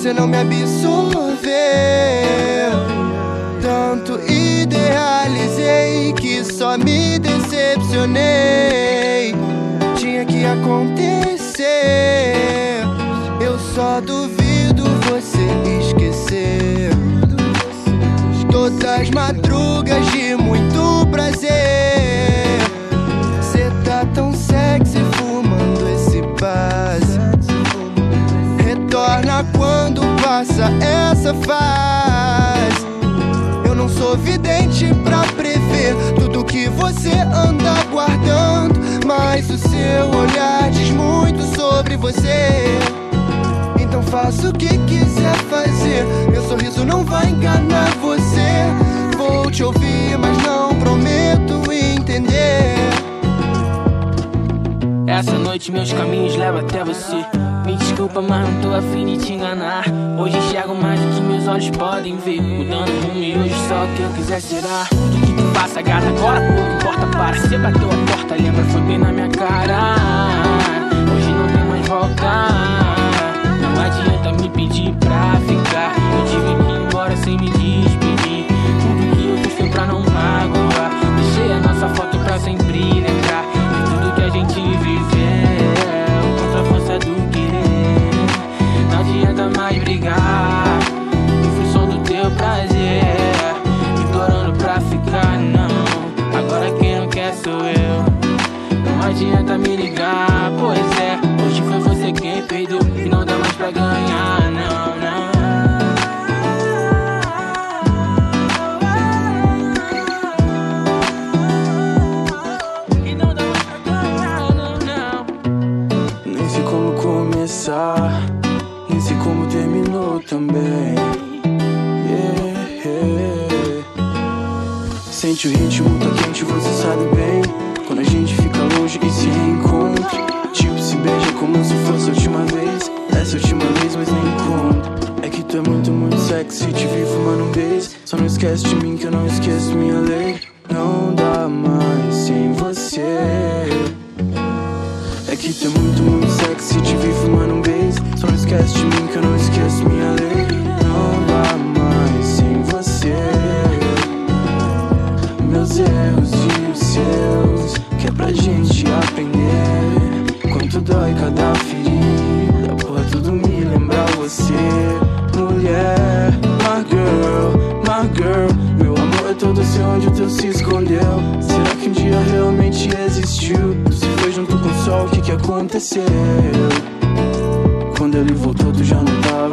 você não me absorveu. Tanto idealizei que só me decepcionei. Tinha que acontecer. Eu só duvido você esquecer. Todas as madrugas de muito prazer. Cê tá tão sexy fumando esse base. Retorna quando passa essa fase. Eu não sou vidente pra prever tudo que você anda guardando, mas o seu olhar diz muito sobre você. Então faça o que quiser fazer, meu sorriso não vai enganar você. Vou te ouvir, mas não prometo entender. Essa noite meus caminhos levam até você. Me desculpa, mas não tô a fim de te enganar. Hoje enxergo mais do que meus olhos podem ver. Mudando rumo e hoje só o que eu quiser será. Tudo que tu faça, gata, agora pouco importa. Para, cê bateu a porta, lembra, foi bem na minha cara. Hoje não tem mais volta. Não adianta me pedir pra ficar. Eu tive que ir embora sem me despedir. Tudo que eu fiz foi pra não magoar. Deixei a nossa foto pra sempre lembrar de tudo que a gente viveu. Contra a força do querer, não adianta mais brigar em função do teu prazer. Implorando pra ficar, não. Agora quem não quer sou eu. Não adianta me ligar, pois é. Hoje foi você quem perdeu e não dá mais pra ganhar, não, não. E não dá mais pra ganhar, não, não. Nem sei como começar, nem sei como terminou também. Sente o ritmo, tá quente, você sabe bem. Quando a gente fica longe e se reencontra, tipo se beija como se fosse a última vez. Essa última vez, mas nem conta. É que tu é muito, muito sexy, te vi fumando um beijo. Só não esquece de mim que eu não esqueço minha lei. Não dá mais sem você. É que tu é muito, muito sexy, te vi fumando um beijo. Só não esquece de mim que eu não esqueço minha lei. Não dá mais sem você. Meus erros e os seus, que é pra gente aprender. Quanto dói cada ferida, porra, tudo me lembra você. Mulher, my girl, meu amor é todo seu onde o teu se escondeu. Será que um dia realmente existiu? Tu se foi junto com o sol, o que que aconteceu? Quando ele voltou tu já não tava